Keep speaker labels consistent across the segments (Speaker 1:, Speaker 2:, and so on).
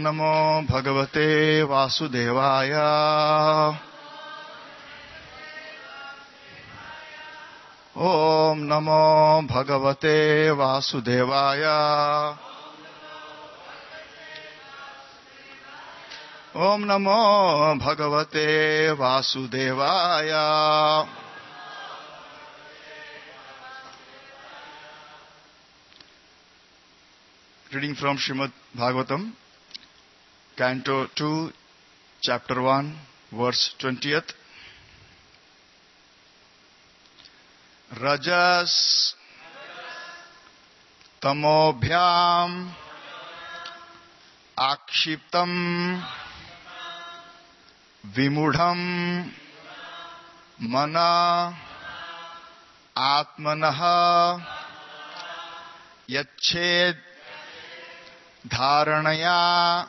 Speaker 1: नमो भगवते वासुदेवाय। ओम नमो भगवते वासुदेवाय। ओम नमो भगवते वासुदेवाय। Reading from Srimad Bhagavatam, Canto 2, Chapter 1, Verse 20th. Rajas tamobhyam akshiptam vimudham mana atmanah yached धारणया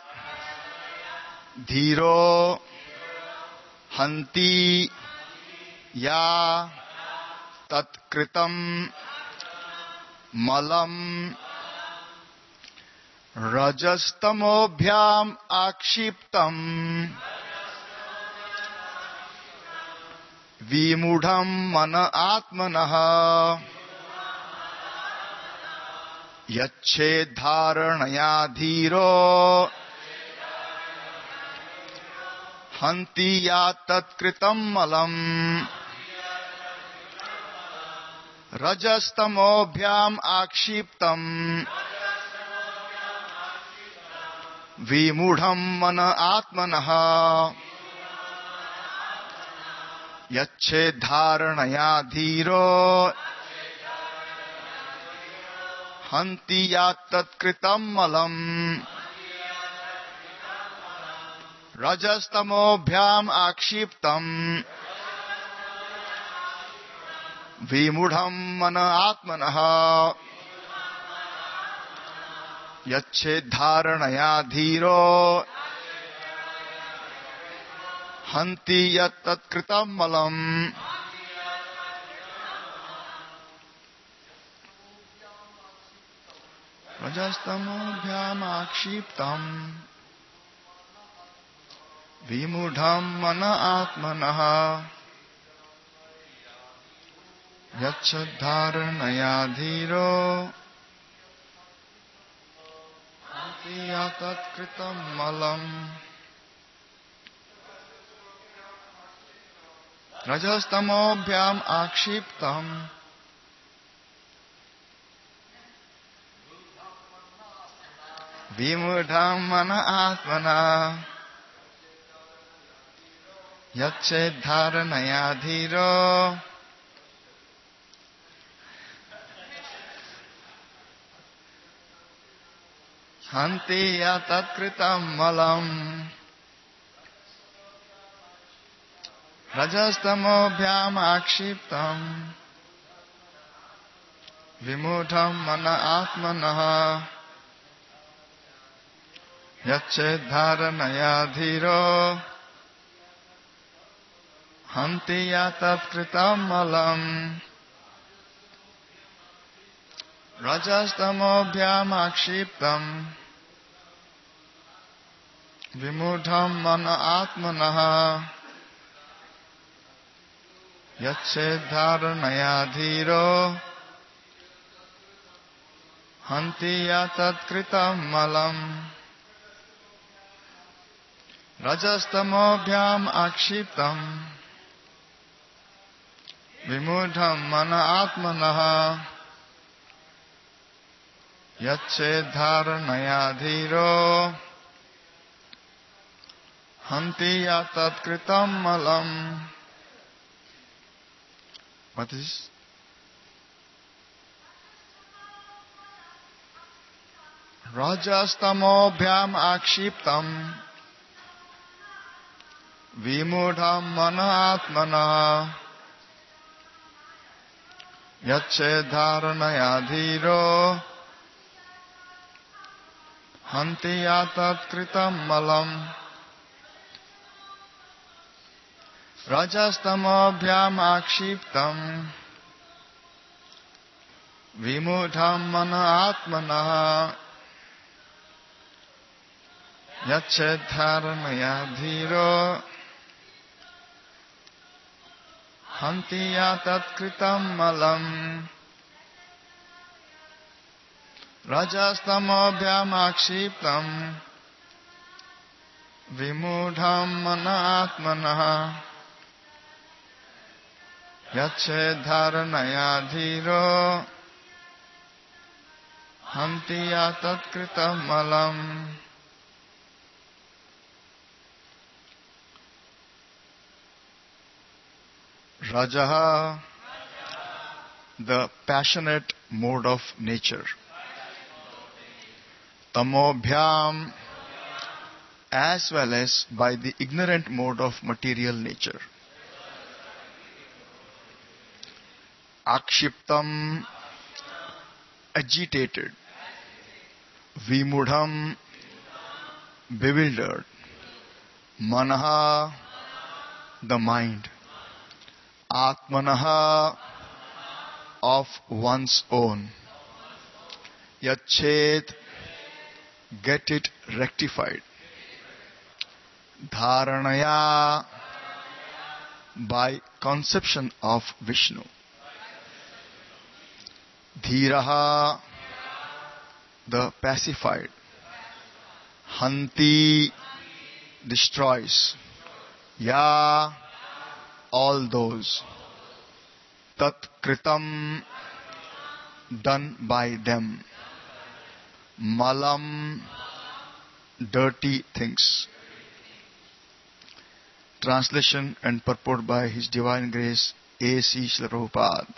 Speaker 1: धीरो हन्ति या तत्कृतं मलं रजस्तमोभ्याम आक्षिप्तं विमूढं मन आत्मनः यच्छेद्धारणया धीरो हन्ति या तत्कृतं मलम् रजस्तमोभ्याम आक्षिप्तं विमूढं मन आत्मनः यच्छेद्धारणया धीरो हन्ति या तत्कृतं मलम् रजस्तमोभ्याम आक्षिप्तं विमूढं मन आत्मनः यच्छेद्धारणया धीरो हन्ति यत् तत्कृतं मलम् रजस्तमोभ्याम आक्षिप्तं विमूढं मन आत्मनः यच्छेद्धारणया धीरो हन्ति या तत्कृतं मलम् रजस्तमोभ्याम आक्षिप्तं विमूढं मन आत्मनः यच्छेद्धारणया धीरो हन्ति या तत्कृतं मलम् रजस्तमोभ्याम आक्षिप्तं विमूढं मन आत्मनः यच्छेद्धारणया धीरो हन्ति या तत्कृतं मलम् रजस्तमोभ्याम आक्षिप्तं विमूढं मन आत्मनः यच्छेद्धारणया धीरो हन्ति या तत्कृतं मलम् रजस्तमोभ्याम आक्षिप्तं विमूढं मन आत्मनः यच्छेद्धारणया धीरो हन्ति या तत्कृतं मलम्। What is this? Rajastamobhyam akshiptam vimudham mana atmana yacchedharanaya dhiro hanti yatat kritam malam Rajastamobhyam akshiptam vimudham mana atmana यच्छेद्धरणया धीरो हन्ति यातत्कृतं मलम् रजस्तमोभ्यामाक्षिप्तम् विमूढं मनात्मनः यच्छेद्धरणया धीरो हन्ति यातत्कृतं मलम्. Rajaha, the passionate mode of nature. Tamobhyam, as well as by the ignorant mode of material nature. Akshiptam, agitated. Vimudham, bewildered. Manaha, the mind. Atmanaha, of one's own. Yachet, get it rectified. Dharanaya, by conception of Vishnu. Dhiraha, the pacified. Hanti, destroys. Ya, all those. Tat kritam, done by them. Malam, dirty things. Translation and purport by His Divine Grace A.C. Srila Prabhupada.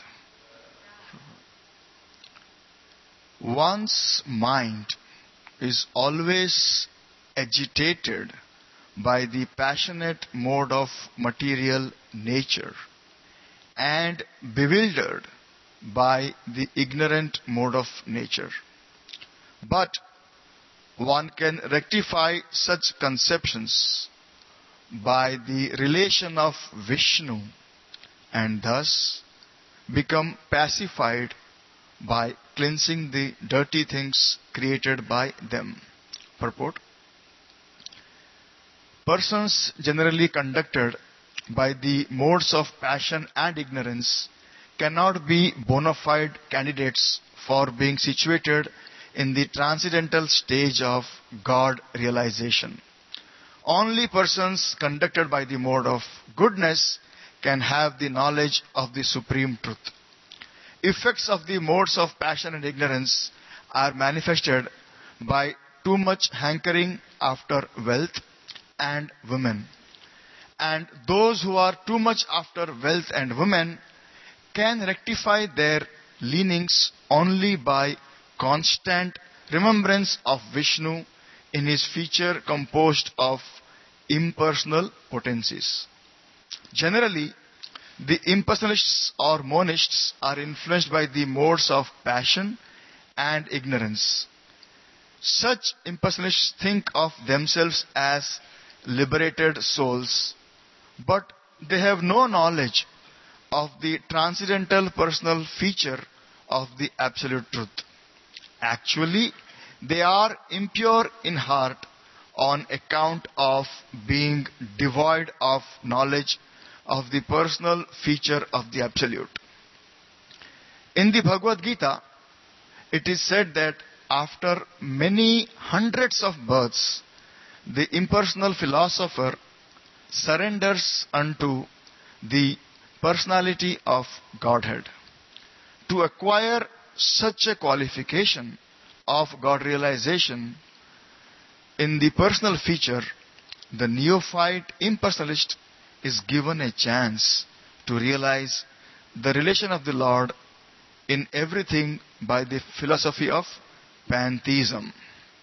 Speaker 1: One's mind is always agitated by the passionate mode of material nature and bewildered by the ignorant mode of nature. But one can rectify such conceptions by the relation of Vishnu and thus become pacified by cleansing the dirty things created by them. Purport: persons generally conducted by the modes of passion and ignorance cannot be bona fide candidates for being situated in the transcendental stage of God realization. Only persons conducted by the mode of goodness can have the knowledge of the supreme truth. Effects of the modes of passion and ignorance are manifested by too much hankering after wealth and women. And those who are too much after wealth and women can rectify their leanings only by constant remembrance of Vishnu in his feature composed of impersonal potencies. Generally, the impersonalists or monists are influenced by the modes of passion and ignorance. Such impersonalists think of themselves as liberated souls, but they have no knowledge of the transcendental personal feature of the Absolute Truth. Actually, they are impure in heart on account of being devoid of knowledge of the personal feature of the Absolute. In the Bhagavad Gita, it is said that after many hundreds of births, the impersonal philosopher surrenders unto the personality of Godhead. To acquire such a qualification of God realization in the personal feature, the neophyte impersonalist is given a chance to realize the relation of the Lord in everything by the philosophy of pantheism.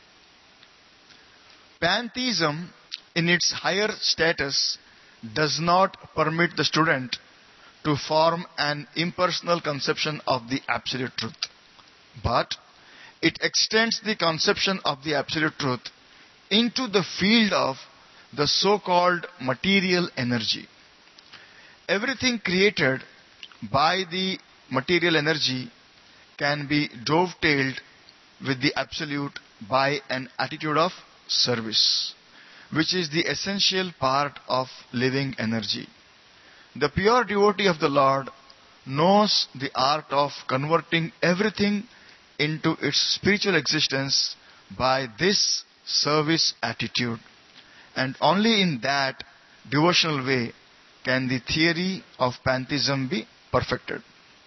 Speaker 1: Pantheism, in its higher status, does not permit the student to form an impersonal conception of the Absolute Truth, but it extends the conception of the Absolute Truth into the field of the so-called material energy. Everything created by the material energy can be dovetailed with the Absolute by an attitude of service. which is the essential part of living energy. The pure devotee of the Lord knows the art of converting everything into its spiritual existence by this service attitude. And only in that devotional way can the theory of pantheism be perfected.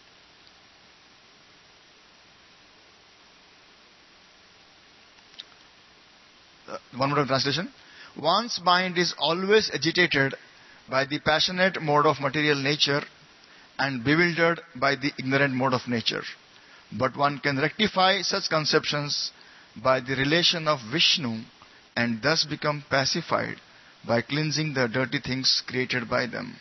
Speaker 1: One more translation. One's mind is always agitated by the passionate mode of material nature and bewildered by the ignorant mode of nature. But one can rectify such conceptions by the relation of Vishnu and thus become pacified by cleansing the dirty things created by them.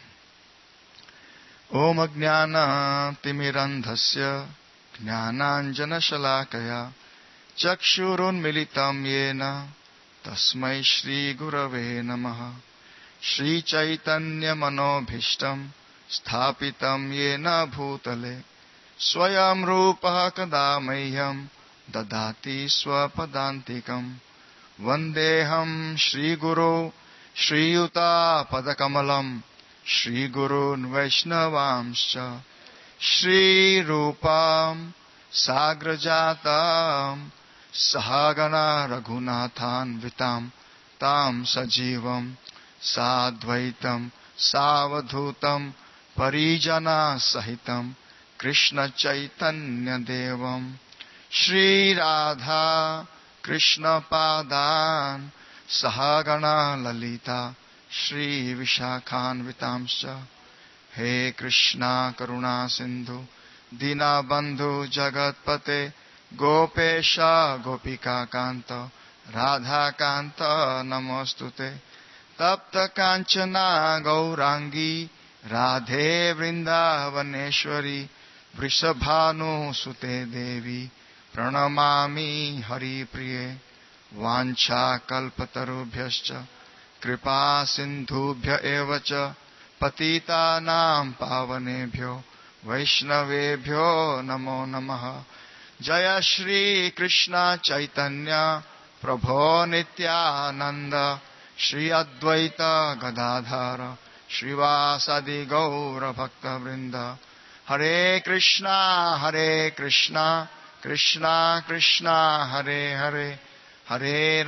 Speaker 1: Om Ajnana Timirandhasya Jnananjana Shalakaya Chakshurun Militam Yena Tasmai Shri Gurave Namaha Shri Chaitanya Manobhishtam Sthapitam Yena Bhutale Swayam Rupa Kadamayyam Dadati Swapadantikam Vandeham Shri Guru Shri Yuta Padakamalam Shri Gurun Vaishnavamscha Shri Rupam Sagrajatam Sahagana Raghunathan Vitam Tam Sajivam Sadvaitam Savadhutam Parijana Sahitam Krishna Chaitanya Devam Shri Radha Krishna Padan Sahagana Lalita Shri Vishakhan Vitamscha He Krishna Karuna Sindhu Dina Bandhu Jagatpate Gopesha Gopika Kanta Radha Kanta Namostute Tapta Kanchana Gaurangi Radhe Vrindavaneshwari Vrishabhanu Sute Devi Pranamami Hari Priye Vancha Kalpatarubhyascha Kripa Sindhubhya Evacha Patita Nam Pavanebhyo Vaishnavebhyo Namo Namaha Jaya Shri Krishna Chaitanya Prabho Nityananda Shri Advaita Gadadhara Srivasadi Gaura Bhakta Vrinda Hare Krishna Krishna Krishna Hare Hare Hare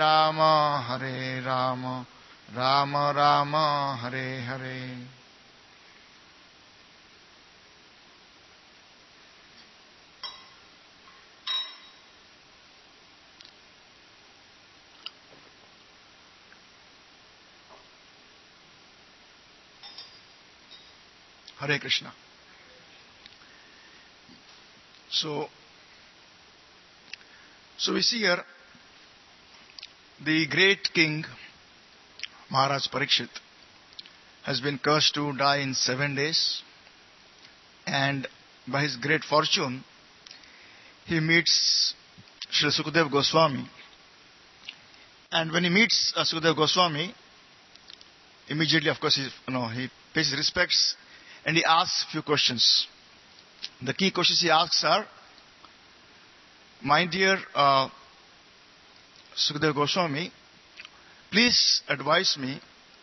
Speaker 1: Rama Rama Rama Hare Hare. Hare Krishna. So we see here the great king Maharaj Parikshit has been cursed to die in 7 days, and by his great fortune he meets Sri Sukadeva Goswami, and when he meets Sukadeva Goswami, immediately of course he pays his respects and he asks few questions. The key questions he asks are, my dear Sukadeva Goswami, please advise me,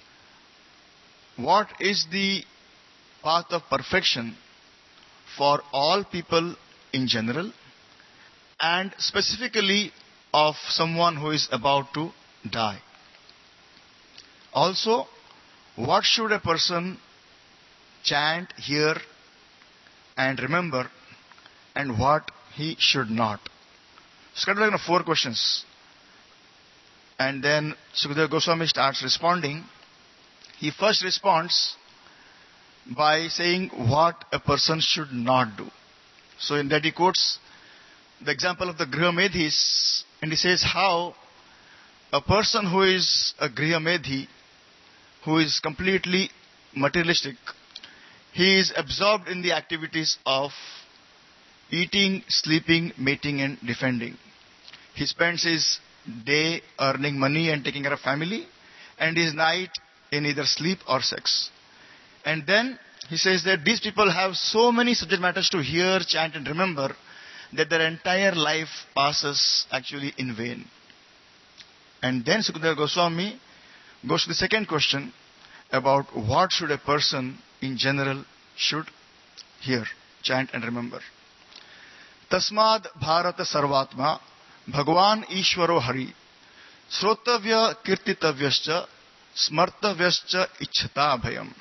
Speaker 1: what is the path of perfection for all people in general and specifically of someone who is about to die? Also, what should a person chant, hear and remember, and what he should not? It's kind of like 4 questions. And then Sukadeva Goswami starts responding. He first responds by saying what a person should not do. So in that he quotes the example of the Grihamedhis, and he says how a person who is a Grihamedhi, who is completely materialistic, he is absorbed in the activities of eating, sleeping, mating and defending. He spends his day earning money and taking care of family, and his night in either sleep or sex. And then he says that these people have so many subject matters to hear, chant and remember that their entire life passes actually in vain. And then Sukadeva Goswami goes to the second question about what should a person in general should hear, chant and remember. Tasmad Bharata Sarvatma Bhagwan Ishvaro Hari Srotavya Kirtitavyascha Smartavyascha Ichhata Bhayam.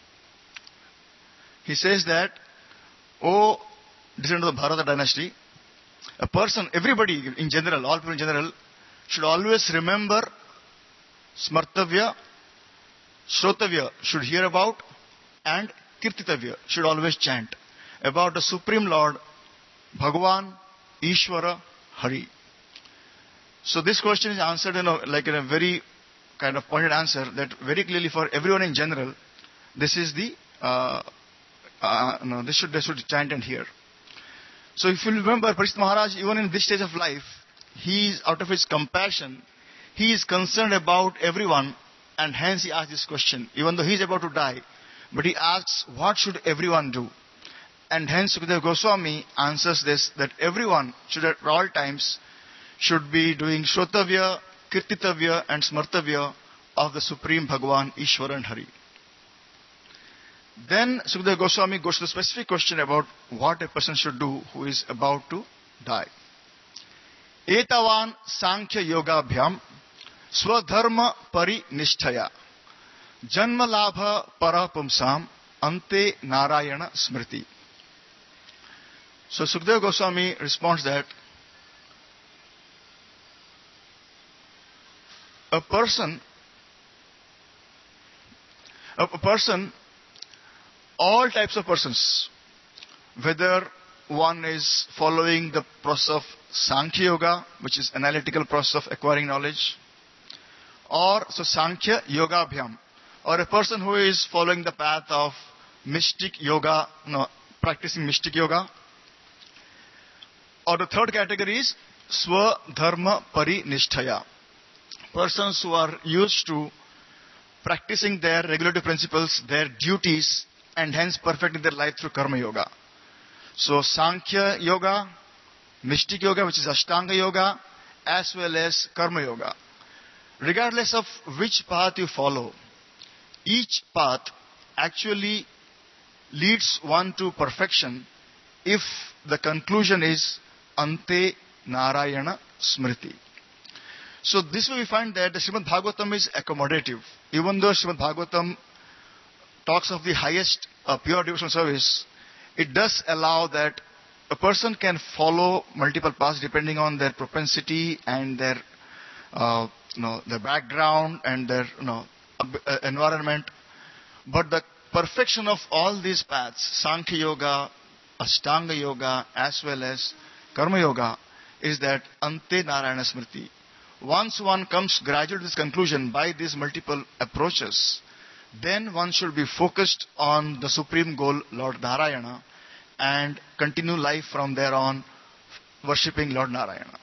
Speaker 1: He says that, O descendant of the Bharata dynasty, a person, everybody in general, all people in general, should always remember Smartavya, Shrotavya should hear about, and Kirtitavya should always chant about the Supreme Lord, Bhagavan, Ishvara, Hari. So this question is answered in a very kind of pointed answer that very clearly for everyone in general, this is the, they should chant and hear. So if you remember, Parikshit Maharaj, even in this stage of life, he is out of his compassion, he is concerned about everyone, and hence he asks this question, even though he is about to die. But he asks, what should everyone do? And hence Sukadeva Goswami answers this, that everyone should at all times should be doing Shrotavya, Kirtitavya and Smartavya of the Supreme Bhagavan, Ishvara and Hari. Then Sukadeva Goswami goes to the specific question about what a person should do who is about to die. Etavan Sankhya Yoga Bhyam Swadharma Pari Nishtaya Janma Labha Para Pumsam Ante Narayana Smriti. So Sukadeva Goswami responds that a person, all types of persons, whether one is following the process of Sankhya Yoga, which is analytical process of acquiring knowledge, or so Sankhya Yoga Bhyam, or a person who is following the path of mystic yoga, practicing mystic yoga, or the third category is Swadharma Pari Nishtaya, persons who are used to practicing their regulative principles, their duties, and hence perfecting their life through Karma Yoga. So Sankhya Yoga, Mystic Yoga, which is Ashtanga Yoga, as well as Karma Yoga. Regardless of which path you follow, each path actually leads one to perfection if the conclusion is Ante Narayana Smriti. So this way we find that the Srimad Bhagavatam is accommodative. Even though Srimad Bhagavatam talks of the highest pure devotional service, it does allow that a person can follow multiple paths depending on their propensity and their their background and their environment. But the perfection of all these paths, Sankhya Yoga, Ashtanga Yoga, as well as Karma Yoga, is that Ante Narayana Smriti. Once one comes gradually to this conclusion by these multiple approaches, then one should be focused on the supreme goal, Lord Narayana, and continue life from there on, worshipping Lord Narayana.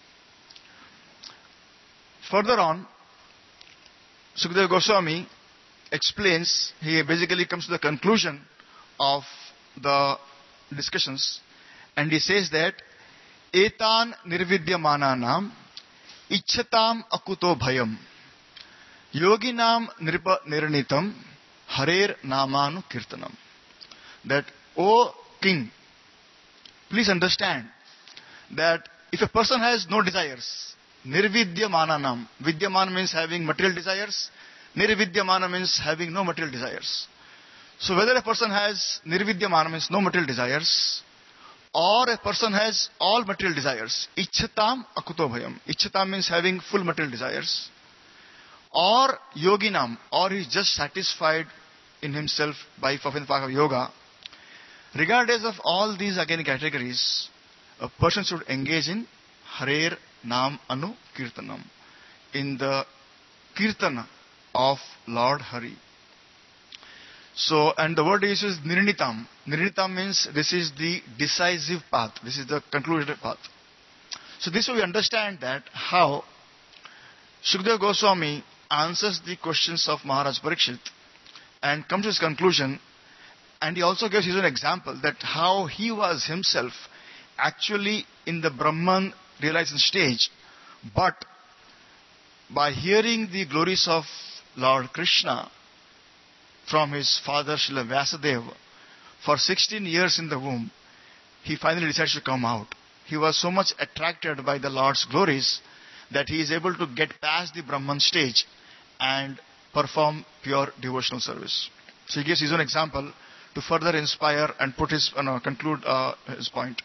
Speaker 1: Further on, Sukadeva Goswami explains, he basically comes to the conclusion of the discussions, and he says that Etan nirvidyamananam ichhatam akuto bhayam yoginam nripa nirnitam harer namanu kirtanam. That, O king, please understand that if a person has no desires, nirvidyamananam, vidyamana means having material desires, nirvidyamana means having no material desires. So whether a person has nirvidyamana means no material desires, or a person has all material desires, ichhatam akuto bhayam. Ichhatam means having full material desires. Or yoginam, or he is just satisfied in himself by fulfilling the path of yoga. Regardless of all these again categories, a person should engage in Harer Nam Anu Kirtanam, in the Kirtana of Lord Hari. So, and the word used is Nirnitam. Nirnitam means this is the decisive path. This is the concluded path. So this way we understand that how Sukadeva Goswami answers the questions of Maharaj Parikshit and comes to his conclusion, and he also gives his own example that how he was himself actually in the Brahman realization stage, but by hearing the glories of Lord Krishna from his father Srila Vyasadeva for 16 years in the womb, he finally decides to come out. He was so much attracted by the Lord's glories that he is able to get past the Brahman stage and perform pure devotional service. So he gives his own example to further inspire and conclude his point.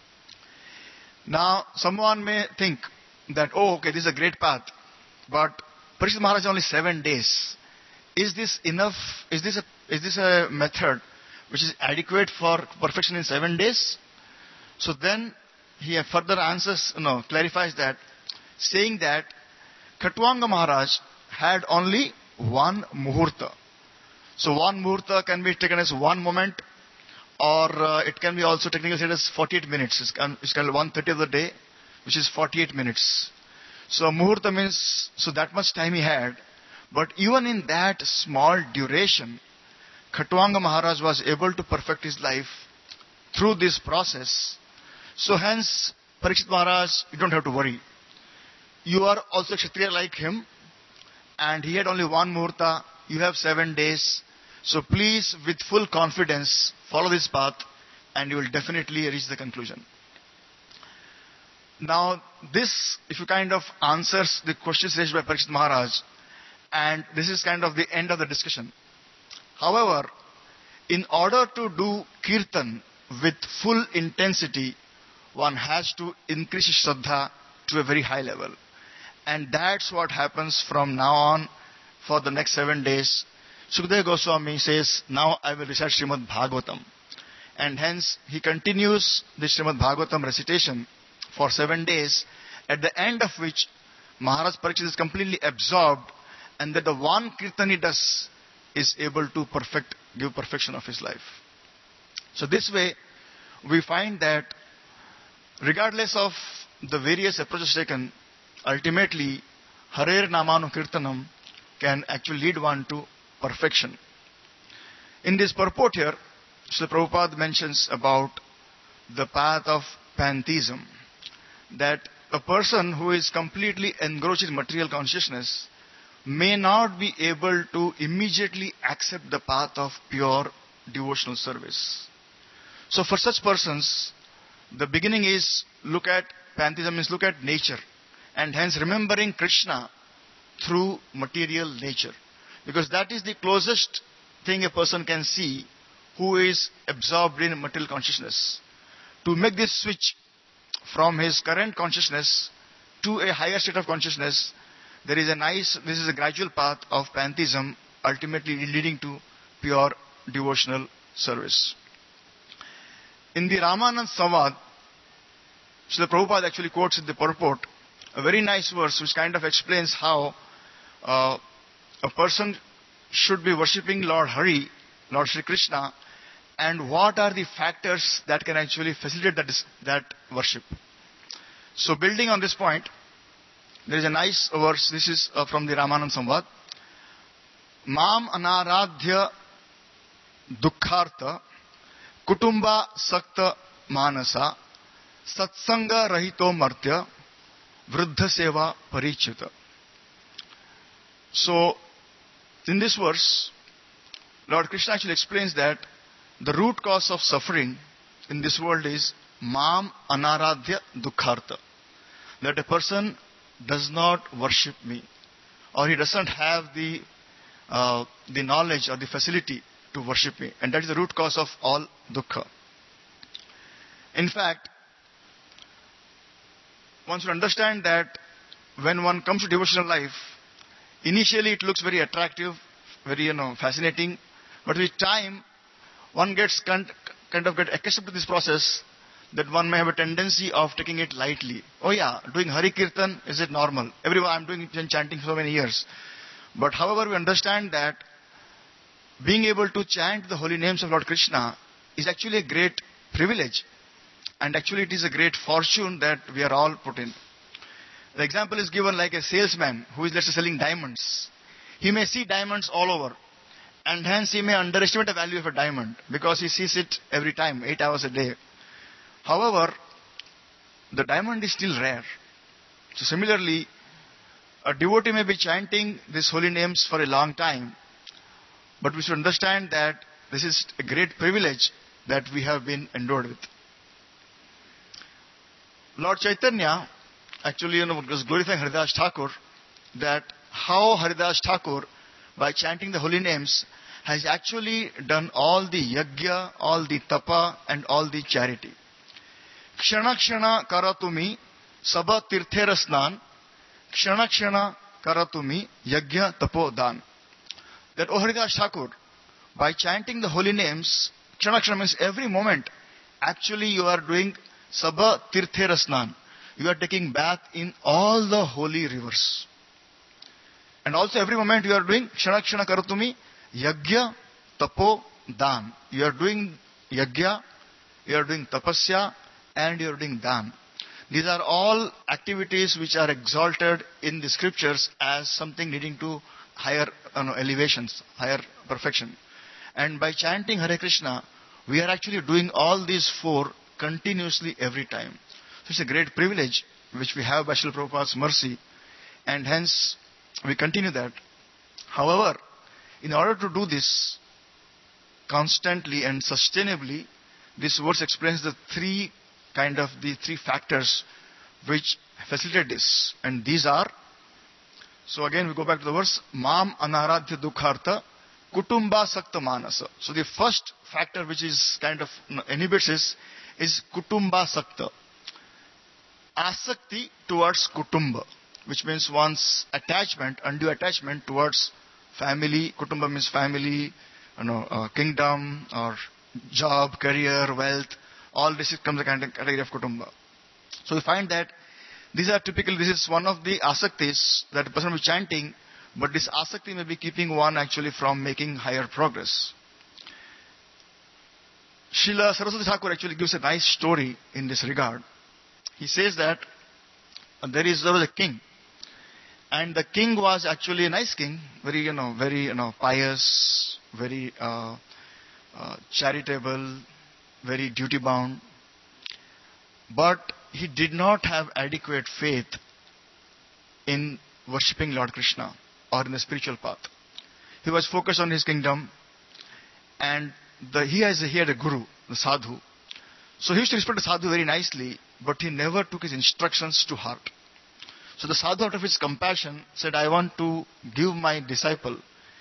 Speaker 1: Now, someone may think that, oh, okay, this is a great path, but Parikshit Maharaj only 7 days. Is this enough? Is this a method which is adequate for perfection in 7 days? So then he further clarifies that, saying that Khatwanga Maharaj had only one muhurta. So one muhurta can be taken as one moment, or it can be also technically said as 48 minutes. It's kind of 1/30 of the day, which is 48 minutes. So muhurta means, so that much time he had. But even in that small duration, Khatwanga Maharaj was able to perfect his life through this process. So hence, Parikshit Maharaj, you don't have to worry. You are also Kshatriya like him, and he had only one muhurta. You have 7 days. So please, with full confidence, follow this path, and you will definitely reach the conclusion. Now, this, if you kind of answers the questions raised by Parikshit Maharaj, and this is kind of the end of the discussion. However, in order to do kirtan with full intensity, one has to increase his Shraddha to a very high level. And that's what happens from now on for the next 7 days. Sukadeva Goswami says, now I will recite Srimad Bhagavatam. And hence he continues the Srimad Bhagavatam recitation for 7 days, at the end of which Maharaj Parikshit is completely absorbed, and that the one kirtan he does is able to give perfection of his life. So this way, we find that regardless of the various approaches taken, ultimately, Harer Namanu Kirtanam can actually lead one to perfection. In this purport here, Srila Prabhupada mentions about the path of pantheism, that a person who is completely engrossed in material consciousness may not be able to immediately accept the path of pure devotional service. So for such persons, the beginning is look at pantheism, means look at nature, and hence remembering Krishna through material nature. Because that is the closest thing a person can see who is absorbed in material consciousness. To make this switch from his current consciousness to a higher state of consciousness, this is a gradual path of pantheism, ultimately leading to pure devotional service. In the Ramanand Samvad, Srila Prabhupada actually quotes in the purport a very nice verse which kind of explains how a person should be worshipping Lord Hari, Lord Shri Krishna, and what are the factors that can actually facilitate that worship. So building on this point, there is a nice verse. This is from the Ramanand Samvad. Mam anaradhya dukkhartha kutumba sakta manasa satsanga rahito martya vruddha seva parichita. So, in this verse, Lord Krishna actually explains that the root cause of suffering in this world is mam anaradhya dukkhartha. That a person does not worship me, or he doesn't have the knowledge or the facility to worship me, and that is the root cause of all dukkha. In fact, one should understand that when one comes to devotional life, initially it looks very attractive, very fascinating, but with time, one gets kind of get accustomed to this process, that one may have a tendency of taking it lightly. Oh yeah, doing Hari Kirtan, is it normal? Everyone, I'm doing chanting so many years. But however, we understand that being able to chant the holy names of Lord Krishna is actually a great privilege. And actually it is a great fortune that we are all put in. The example is given like a salesman who is, let's say, selling diamonds. He may see diamonds all over, and hence he may underestimate the value of a diamond because he sees it every time, 8 hours a day. However, the diamond is still rare. So similarly, A devotee may be chanting these holy names for a long time, but we should understand that this is a great privilege that we have been endowed with. Lord Chaitanya actually was glorifying Haridas Thakur, that how Haridas Thakur, by chanting the holy names, has actually done all the yajna, all the tapa and all the charity. Kshana kshana karatumi sabha tirthera snan, kshana kshana karatumi yajna tapo dan. That O Haridas Thakur, by chanting the holy names, kshana kshana means every moment, actually you are doing sabha tirthera snan. You are taking bath in all the holy rivers. And also every moment you are doing kshana kshana karatumi yajna tapo dan. You are doing yajna, you are doing tapasya, and you are doing dan. These are all activities which are exalted in the scriptures as something leading to higher elevations, higher perfection. And by chanting Hare Krishna, we are actually doing all these four continuously every time. So it's a great privilege which we have by Srila Prabhupada's mercy, and hence we continue that. However, in order to do this constantly and sustainably, this verse explains the three factors which facilitate this. And these are, so again we go back to the verse, Mam anaradhya dukhartha kutumba sakta manasa. So the first factor which is inhibits this is kutumba sakta. Asakti towards kutumba, which means one's attachment, undue attachment towards family. Kutumba means family, kingdom or job, career, wealth. All this comes under the category of kutumba. So we find that this is one of the asaktis that a person will be chanting, but this asakti may be keeping one actually from making higher progress. Srila Saraswati Thakur actually gives a nice story in this regard. He says that there was a king, and the king was actually a nice king, very pious, very charitable, very duty bound, but he did not have adequate faith in worshipping Lord Krishna or in the spiritual path. He was focused on his kingdom, and he had a guru, the sadhu. So he used to respect the sadhu very nicely, but he never took his instructions to heart. So the sadhu, out of his compassion, said, I want to give my disciple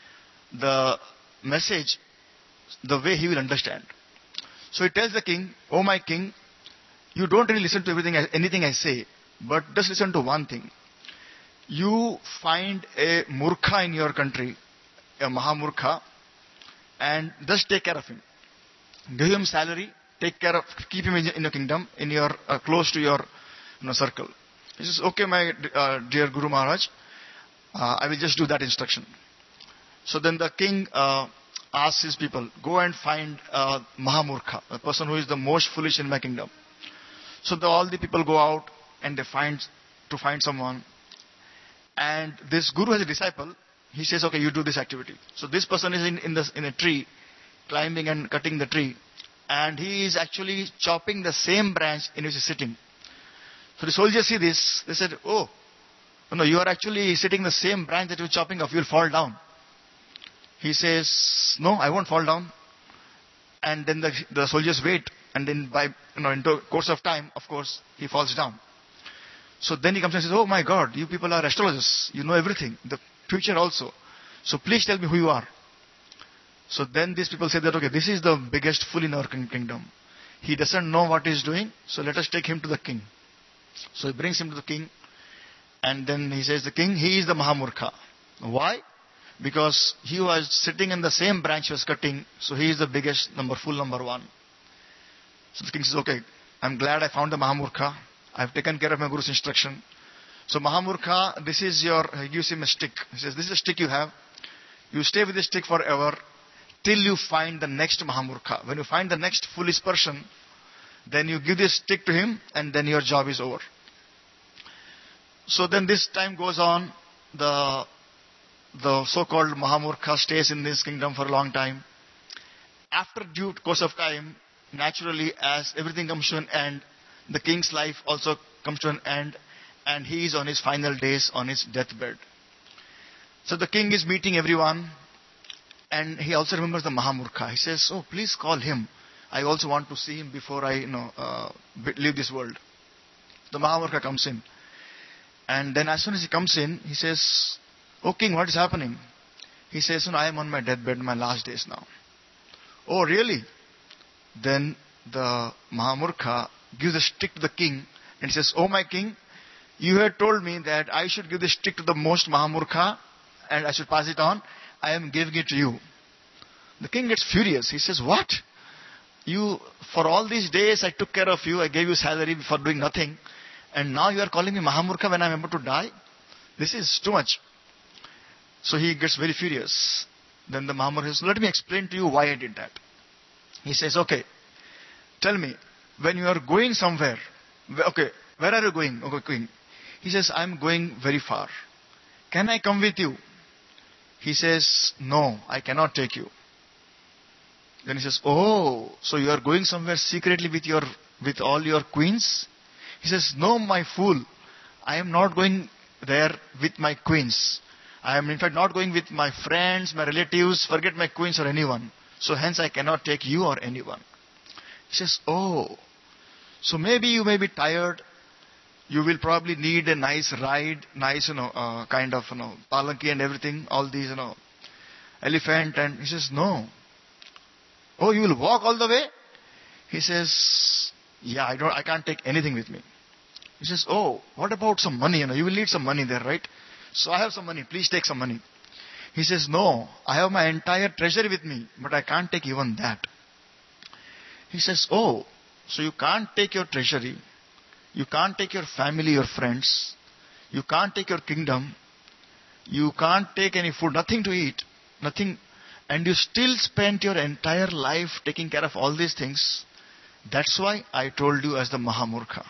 Speaker 1: the message the way he will understand. So he tells the king, oh my king, you don't really listen to anything I say, but just listen to one thing. You find a murkha in your country, a mahamurkha, and just take care of him. Give him salary, keep him in your kingdom, close to your circle. He says, okay, my dear Guru Maharaj, I will just do that instruction. So then the king asks his people, go and find Mahamurkha, the person who is the most foolish in my kingdom. So all the people go out and they find someone. And this guru has a disciple. He says, okay, you do this activity. So this person is in a tree, climbing and cutting the tree. And he is actually chopping the same branch in which he is sitting. So the soldiers see this. They said, oh, no, you are actually sitting the same branch that you are chopping off. You will fall down. He says, no, I won't fall down. And then the soldiers wait. And then in the course of time, of course, he falls down. So then he comes and says, oh my God, you people are astrologers. You know everything, the future also. So please tell me who you are. So then these people say that, okay, this is the biggest fool in our kingdom. He doesn't know what he is doing, so let us take him to the king. So he brings him to the king, and then he says, the king, he is the Mahamurkha. Why? Because he was sitting in the same branch he was cutting, so he is the biggest fool number one. So the king says, okay, I'm glad I found the Mahamurkha. I've taken care of my Guru's instruction. So Mahamurkha, he gives him a stick. He says, this is a stick you have. You stay with this stick forever till you find the next Mahamurkha. When you find the next foolish person, then you give this stick to him, and then your job is over. So then this time goes on. The so-called Mahamurkha stays in this kingdom for a long time. After due course of time, naturally, as everything comes to an end, the king's life also comes to an end, and he is on his final days, on his deathbed. So the king is meeting everyone, and he also remembers the Mahamurkha. He says, "Oh, please call him. I also want to see him before I, leave this world." The Mahamurkha comes in, and then as soon as he comes in, he says, "Oh king, what is happening?" He says, "No, I am on my deathbed, my last days now." "Oh, really?" Then the Mahamurkha gives a stick to the king and says, "Oh my king, you had told me that I should give the stick to the most Mahamurkha and I should pass it on. I am giving it to you." The king gets furious. He says, "What? For all these days I took care of you, I gave you salary for doing nothing, and now you are calling me Mahamurkha when I am about to die? This is too much." So he gets very furious. Then the Mahamurkha says, "Let me explain to you why I did that." He says, "Okay, tell me, when you are going somewhere, okay, where are you going?" Okay, king. He says, "I am going very far. Can I come with you?" He says, "No, I cannot take you." Then he says, "Oh, so you are going somewhere secretly with all your queens?" He says, "No, my fool. I am not going there with my queens. I am in fact not going with my friends, my relatives, forget my queens or anyone. So hence I cannot take you or anyone." He says, "Oh, so maybe you may be tired. You will probably need a nice ride, nice, kind of, palanki and everything, all these, elephant." And he says, "No." "Oh, you will walk all the way?" He says, "Yeah, I can't take anything with me." He says, "Oh, what about some money? You will need some money there, right? So I have some money. Please take some money." He says, "No, I have my entire treasury with me, but I can't take even that." He says, "Oh, so you can't take your treasury, you can't take your family, your friends, you can't take your kingdom, you can't take any food, nothing to eat, nothing, and you still spent your entire life taking care of all these things. That's why I told you as the Mahamurkha."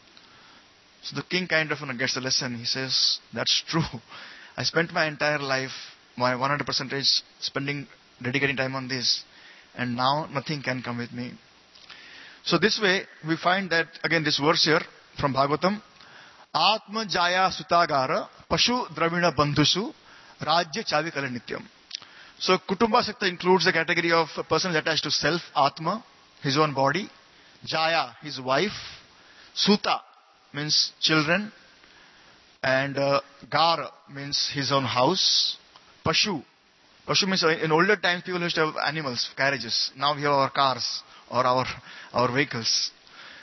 Speaker 1: So the king kind of gets the lesson. He says, "That's true. I spent my entire life, my 100% dedicating time on this, and now nothing can come with me." So this way, we find that, again, this verse here from Bhagavatam, "Atma Jaya Sutagara Pashu Dravina Bandhusu Rajya Chavikala Nityam." So Kutumba Sakta includes the category of a person attached to self, Atma, his own body; Jaya, his wife; Suta means children; and Gara means his own house; Pashu. Pashu means in older times people used to have animals, carriages. Now we have our cars or our vehicles.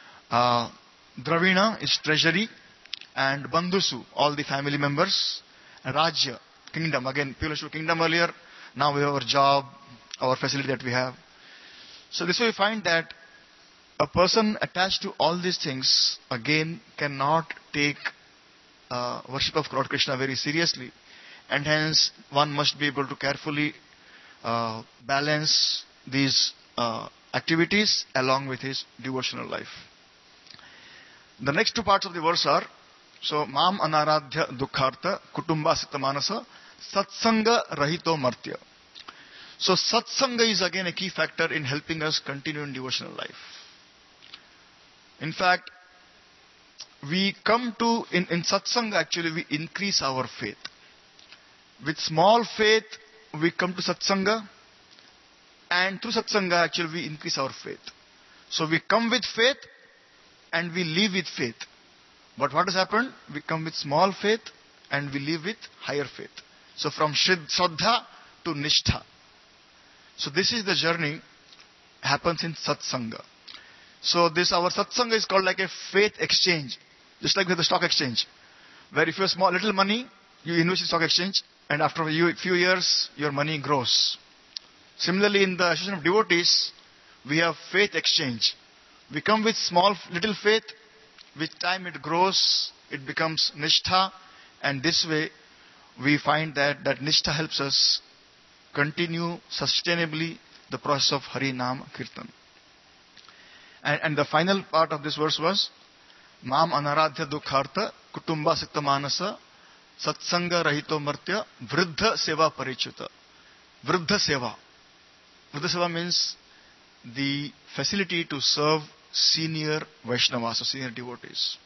Speaker 1: Dravina is treasury, and Bandhusu, all the family members; and Rajya, kingdom. Again, people used to have kingdom earlier. Now we have our job, our facility that we have. So this way we find that a person attached to all these things, again, cannot take worship of Lord Krishna very seriously. And hence, one must be able to carefully balance these activities along with his devotional life. The next two parts of the verse are, so, "Mam anaradhya dukkhartha kutumba sita manasa satsanga rahito martya." So satsanga is again a key factor in helping us continue in devotional life. In fact, we come to, in satsanga actually we increase our faith. With small faith, we come to satsanga, and through satsanga actually we increase our faith. So we come with faith and we leave with faith. But what has happened? We come with small faith and we leave with higher faith. So from Shraddha to Nishtha. So this is the journey happens in satsanga. So this, our satsanga is called like a faith exchange. Just like with the stock exchange. Where if you have small little money, you invest in stock exchange, and after a few years, your money grows. Similarly, in the association of devotees, we have faith exchange. We come with small little faith. With time it grows, it becomes nishtha, and this way we find that nishtha helps us continue sustainably the process of Hari Nam Kirtan. And the final part of this verse was, "Mam anaradhya dukkhartha kutumba sikta manasa satsanga rahito martya vriddha seva parichuta." Vriddha seva. Vriddha seva means the facility to serve senior Vaishnavas or senior devotees.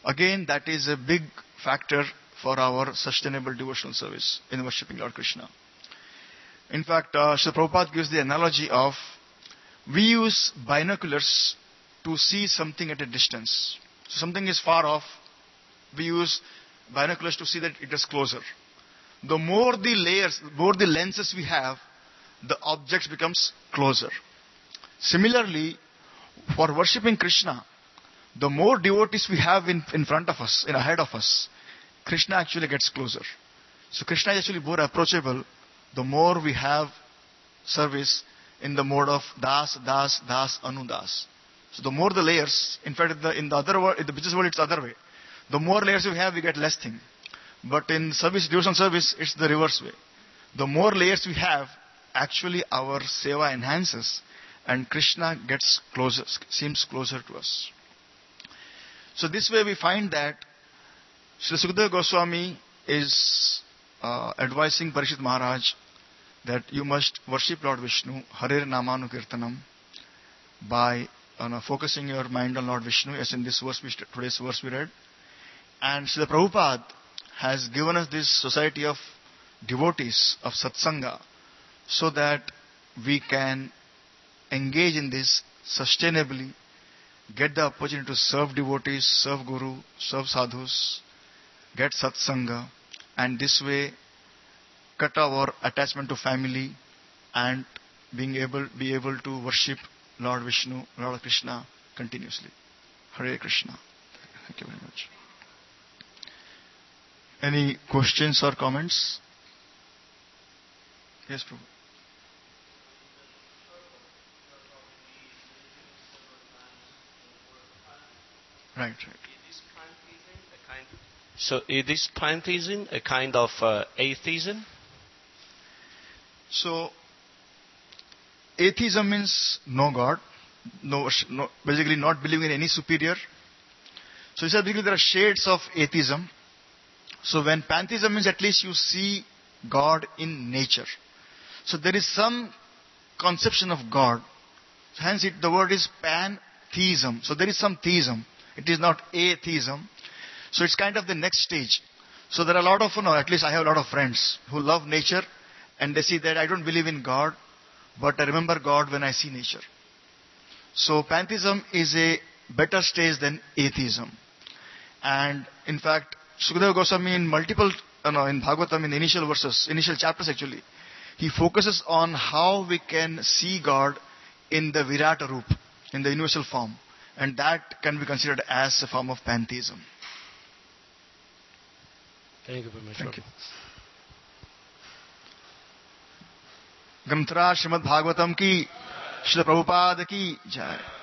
Speaker 1: Again, that is a big factor for our sustainable devotional service in worshipping Lord Krishna. In fact, Srila Prabhupada gives the analogy of we use binoculars to see something at a distance. So something is far off, we use binoculars to see that it is closer. The more the layers, more the lenses we have, the object becomes closer. Similarly, for worshipping Krishna, the more devotees we have in front of us, in ahead of us, Krishna actually gets closer. So Krishna is actually more approachable the more we have service in the mode of das, das, das, anudas. So the more the layers, in fact in the other world, in the business world it's the other way. The more layers we have, we get less thing. But in service, devotional service, it's the reverse way. The more layers we have, actually our seva enhances and Krishna gets closer, seems closer to us. So this way we find that Sri Sukadeva Goswami is advising Parikshit Maharaj that you must worship Lord Vishnu, Harer Namanukirtanam, by focusing your mind on Lord Vishnu, as in this verse, today's verse we read. And Srila Prabhupada has given us this society of devotees, of satsanga, so that we can engage in this sustainably, get the opportunity to serve devotees, serve Guru, serve sadhus, get satsanga, and this way cut our attachment to family and be able to worship Lord Vishnu, Lord Krishna continuously. Hare Krishna. Thank you very much. Any questions or comments? Yes, Prabhu. Right.
Speaker 2: So is this pantheism a kind of atheism?
Speaker 1: So, atheism means no God, no, basically not believing in any superior. So, he said basically there are shades of atheism. So, when pantheism means at least you see God in nature. So, there is some conception of God. So hence, the word is pantheism. So, there is some theism. It is not atheism. So, it's kind of the next stage. So, there are a lot of, at least I have a lot of friends who love nature and they see that I don't believe in God, but I remember God when I see nature. So, pantheism is a better stage than atheism. And in fact, Sukadeva Goswami in multiple, in Bhagavatam, in the initial verses, initial chapters actually, he focuses on how we can see God in the Virata Roop, in the universal form. And that can be considered as a form of pantheism.
Speaker 2: Thank you very much.
Speaker 1: Thank you. ग्रंथराज Shrimad Bhagavatam की, श्रील प्रभुपाद की जय.